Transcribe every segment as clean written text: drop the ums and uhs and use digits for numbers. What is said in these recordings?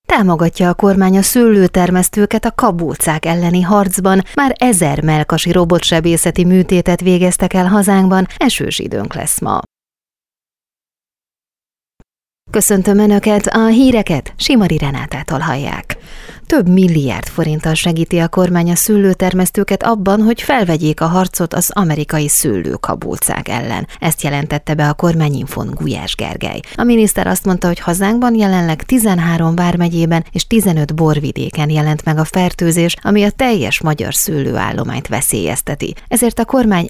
Támogatja a kormány a szőlőtermesztőket a kabócák elleni harcban, már 1000 mellkasi robotsebészeti műtétet végeztek el hazánkban, esős időnk lesz ma. Köszöntöm Önöket, a híreket Simari Renátától hallják. Több milliárd forinttal segíti a kormány a szőlőtermesztőket abban, hogy felvegyék a harcot az amerikai szőlőkabócák ellen. Ezt jelentette be a kormányinfón Gulyás Gergely. A miniszter azt mondta, hogy hazánkban jelenleg 13 vármegyében és 15 borvidéken jelent meg a fertőzés, ami a teljes magyar szőlőállományt veszélyezteti. Ezért a kormány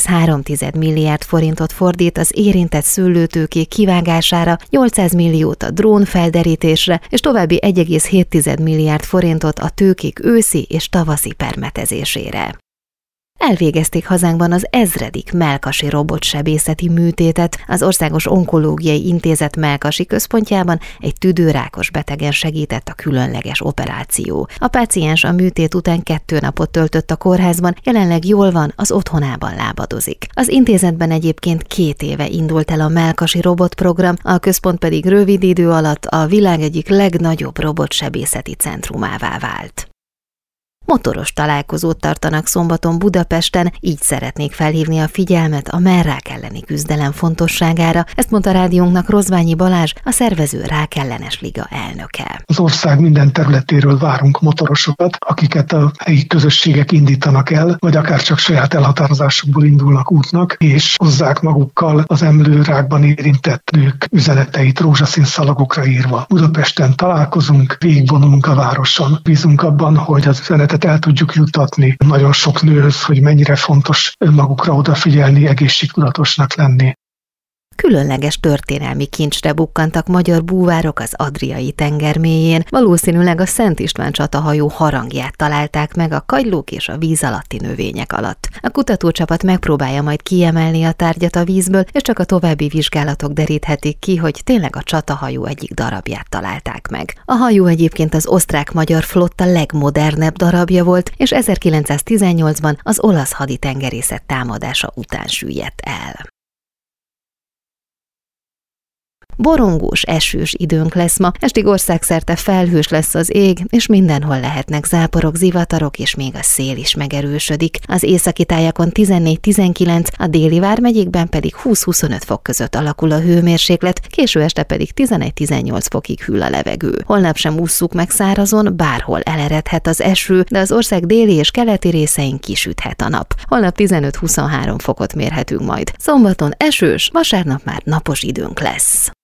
1,3 milliárd forintot fordít az érintett szőlőtőkék kivágására, 800 milliót a drónfelderítésre és további 1,7 milliárd forintot a tőkék őszi és tavaszi permetezésére. Elvégezték hazánkban az 1000. mellkasi robotsebészeti műtétet. Az Országos Onkológiai Intézet mellkasi központjában egy tüdőrákos betegen segített a különleges operáció. A páciens a műtét után 2 napot töltött a kórházban, jelenleg jól van, az otthonában lábadozik. Az intézetben egyébként 2 éve indult el a mellkasi robotprogram, a központ pedig rövid idő alatt a világ egyik legnagyobb robotsebészeti centrumává vált. Motoros találkozót tartanak szombaton Budapesten, így szeretnék felhívni a figyelmet a mellrák elleni küzdelem fontosságára, ezt mondta rádiónknak Rozványi Balázs, a szervező Rákellenes Liga elnöke. Az ország minden területéről várunk motorosokat, akiket a helyi közösségek indítanak el, vagy akár csak saját elhatározásukból indulnak útnak, és hozzák magukkal az emlőrákban érintett nők üzeneteit rózsaszín szalagokra írva. Budapesten találkozunk, végigvonulunk a városon. Bízunk abban, hogy az üzenetet el tudjuk juttatni nagyon sok nőhöz, hogy mennyire fontos önmagukra odafigyelni, egészségtudatosnak lenni. Különleges történelmi kincsre bukkantak magyar búvárok az Adriai tenger mélyén. Valószínűleg a Szent István csatahajó harangját találták meg a kagylók és a víz alatti növények alatt. A kutatócsapat megpróbálja majd kiemelni a tárgyat a vízből, és csak a további vizsgálatok deríthetik ki, hogy tényleg a csatahajó egyik darabját találták meg. A hajó egyébként az osztrák-magyar flotta legmodernebb darabja volt, és 1918-ban az olasz haditengerészet támadása után süllyedt el. Borongós, esős időnk lesz ma, estig országszerte felhős lesz az ég, és mindenhol lehetnek záporok, zivatarok, és még a szél is megerősödik. Az északi tájakon 14-19, a déli vármegyékben pedig 20-25 fok között alakul a hőmérséklet, késő este pedig 11-18 fokig hűl a levegő. Holnap sem ússzuk meg szárazon, bárhol eleredhet az eső, de az ország déli és keleti részein kisüthet a nap. Holnap 15-23 fokot mérhetünk majd. Szombaton esős, vasárnap már napos időnk lesz.